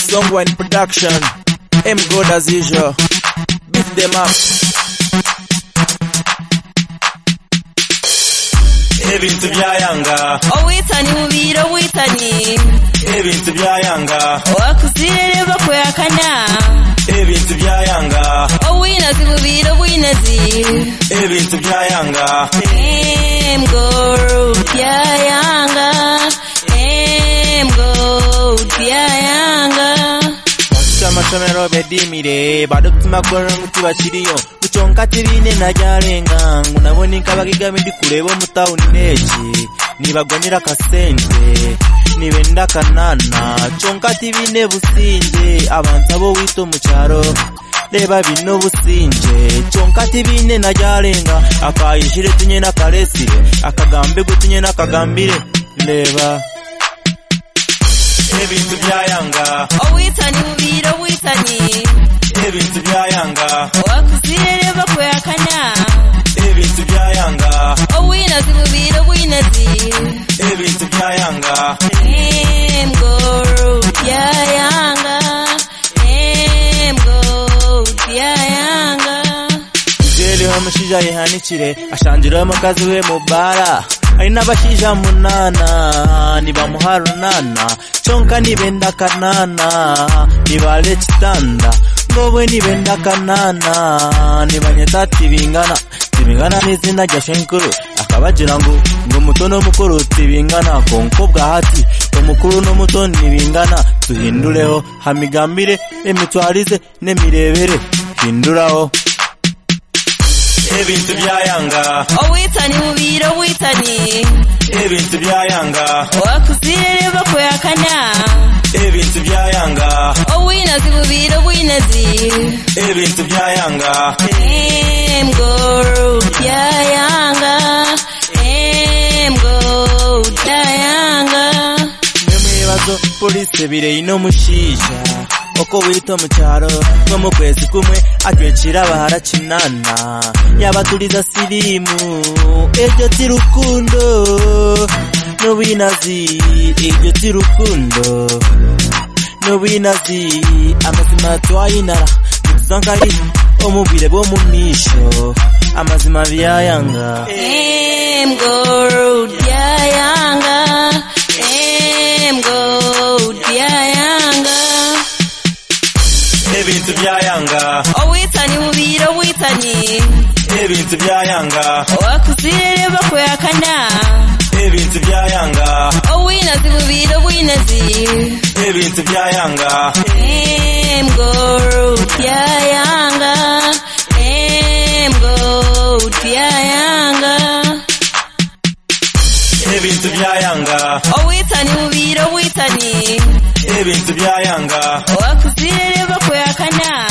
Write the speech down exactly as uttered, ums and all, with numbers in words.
Songwine production. M God as usual. Beat them up. Ebintu byayanga owitani mubiro owitani ebintu byayanga wakuzirere bakweyakana ebintu byayanga owinazi mubiro owinazi ebintu byayanga emgo byayanga emgo byayanga Amasomero bedimire badutuma goro mutiba kiriyo kuchonka tibine najarenga ngunaboni kabagiga mindi kureba mu town neji nibagonira kasente nibenda kanana chonka tibine businje abantu abo wito mu cyaro leba bino businje chonka tibine najarenga akayishire tunye na karesire akagambe gutunye na kagambire leba ebintu byayanga owitani mubiro owitani ebintu byayanga wakuzirere bakweyakana ebintu byayanga owinazi mubiro owinazi ebintu byayanga emgo byayanga emgo byayanga jeli homushija yihanikire ashanjira amakazi we mubara aina bashija munana nibamuharunana chonka nibenda kanana nibale chitanda ngobwe nibenda kanana nibanyeta tibingana tibingana nizina rya shenkuru akabagira ngo ngo mutono mukuru tibingana konkobwa hati umukuru no muto nibingana tuhindureho hamigambire emitwarize nemirebere hinduraho ebintu byayanga owitani mubiro owitani ebintu byayanga wakuzirere bakweyakana ebintu byayanga owinazi mubiro owinazi ebintu byayanga emgo byayanga emgo byayanga nemwibazo polisi bireye no mushisha oko wito mu cyaro no mu kwezi kumwe atwekira bahara kinana yabatuliza silimu ejo tirukundo no binazi ejo tirukundo no binazi amazima twayinara tuzangari omubire bo mumisho amazima byayanga emgo byayanga emgo byayanga ebintu byayanga owitani mubiro owitani ebintu byayanga wakuzirere bakweyakana ebintu byayanga owinazi mubiro owinazi ebintu byayanga emgo byayanga emgo byayanga ebintu byayanga owitani mubiro owitani ebintu byayanga wakuzirere bakweyakana